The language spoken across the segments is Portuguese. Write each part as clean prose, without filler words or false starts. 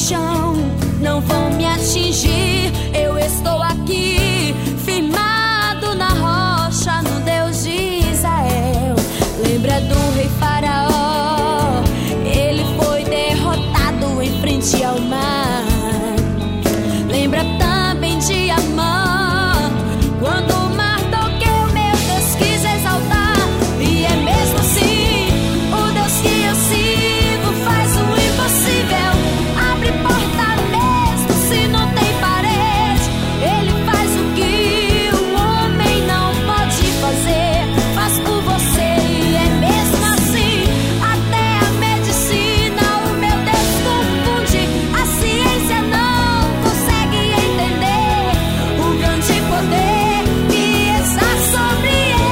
chão não vão me atingir. Eu estou aqui, firmado na rocha, no Deus de Israel. Lembra do rei Faraó? Ele foi derrotado em frente ao mar. Lembra também de Amã, quando o Mardoqueu, meu Deus, quis exaltar. E é mesmo assim, o Deus que eu sirvo faz o impossível. Abre porta mesmo se não tem parede. Ele faz o que o homem não pode fazer, faz por você. E é mesmo assim, até a medicina o meu Deus confunde. A ciência não consegue entender o grande poder que está sobre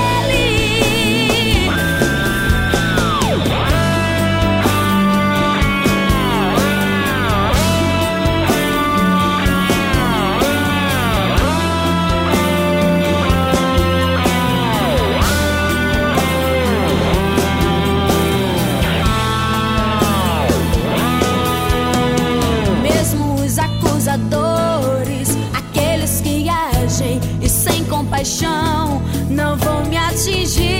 ele. Mesmo os acusadores, aqueles que agem e sem compaixão, não vão me atingir.